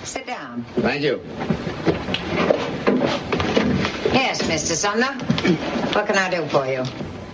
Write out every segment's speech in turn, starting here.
Sit down. Thank you. Yes, Mr. Sumner. What can I do for you?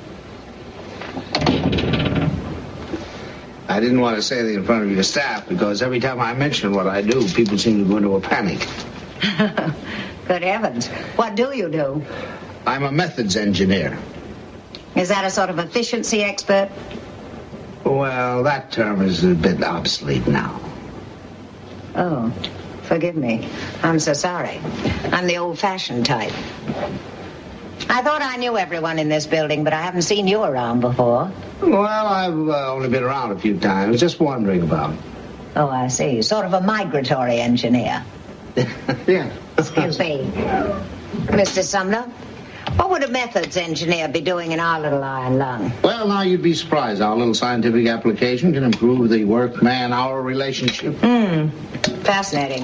I didn't want to say anything in front of your staff because every time I mention what I do, people seem to go into a panic. Good heavens. What do you do? I'm a methods engineer. Is that a sort of efficiency expert? Well, that term is a bit obsolete now. Oh, forgive me. I'm so sorry. I'm the old-fashioned type. I thought I knew everyone in this building, but I haven't seen you around before. Well, I've only been around a few times, just wandering about. Oh, I see. Sort of a migratory engineer. Yeah. Excuse me. Mr. Sumner, what would a methods engineer be doing in our little iron lung? Well, now you'd be surprised. Our little scientific application can improve the work-man-hour relationship. Fascinating.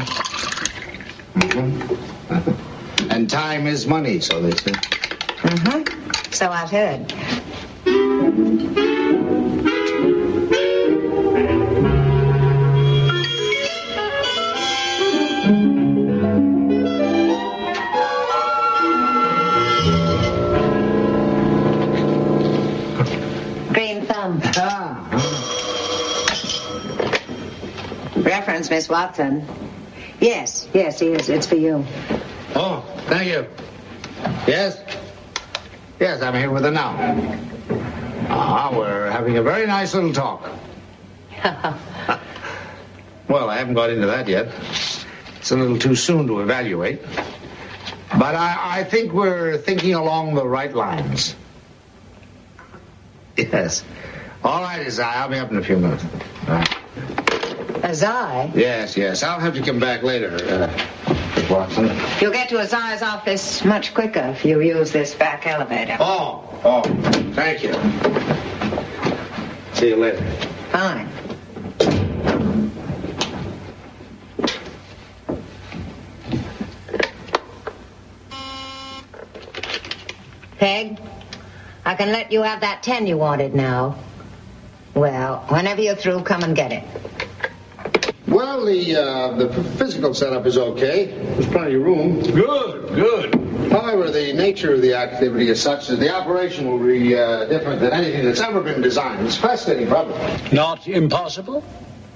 Mm-hmm. And time is money, so they say. Mm-hmm. So I've heard. Green thumb. Reference, Miss Watson. Yes, he is. It's for you. Oh, thank you. Yes? Yes, I'm here with her now. We're having a very nice little talk. Well, I haven't got into that yet. It's a little too soon to evaluate. But I think we're thinking along the right lines. Yes. All right, Azai. I'll be up in a few minutes. All right. Azai? Yes. I'll have to come back later, Miss Watson. You'll get to Azai's office much quicker if you use this back elevator. Oh, thank you. See you later. Fine. Peg, I can let you have that 10 you wanted now. Well, whenever you're through, come and get it. Well, the physical setup is okay. There's plenty of room. Good. However, the nature of the activity is such that the operation will be different than anything that's ever been designed. It's a fascinating problem. Not impossible?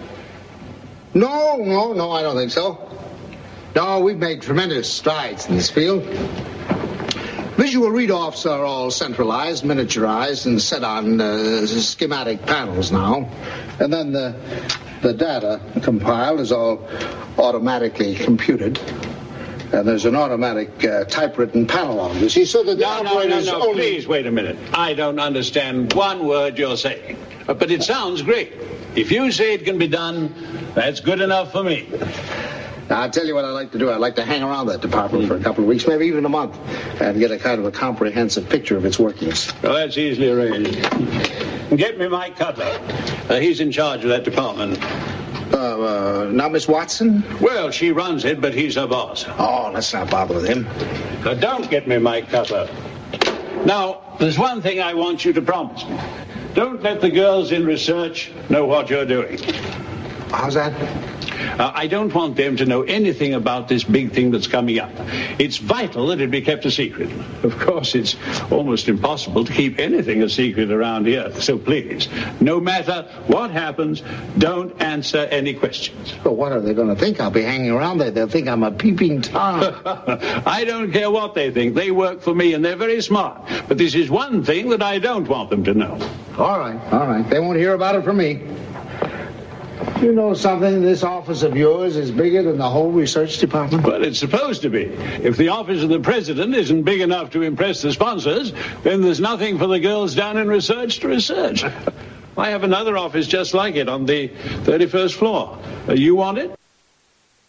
No, I don't think so. No, we've made tremendous strides in this field. Visual read-offs are all centralized, miniaturized, and set on schematic panels now. And then the data compiled is all automatically computed. And there's an automatic typewritten panel log. You see, so that the operators No, please wait a minute. I don't understand one word you're saying. But it sounds great. If you say it can be done, that's good enough for me. Now, I'll tell you what I'd like to do. I'd like to hang around that department for a couple of weeks, maybe even a month, and get a kind of a comprehensive picture of its workings. Well, that's easily arranged. Get me Mike Cutler. He's in charge of that department. Now, Miss Watson? Well, she runs it, but he's her boss. Oh, let's not bother with him. Don't get me Mike Cutler. Now, there's one thing I want you to promise me. Don't let the girls in research know what you're doing. How's that? I don't want them to know anything about this big thing that's coming up. It's vital that it be kept a secret. Of course, it's almost impossible to keep anything a secret around here. So please, no matter what happens, don't answer any questions. Well, what are they going to think? I'll be hanging around there. They'll think I'm a peeping Tom. I don't care what they think. They work for me, and they're very smart. But this is one thing that I don't want them to know. All right. They won't hear about it from me. You know something? This office of yours is bigger than the whole research department. Well, it's supposed to be. If the office of the president isn't big enough to impress the sponsors, then there's nothing for the girls down in research to research. I have another office just like it on the 31st floor. You want it?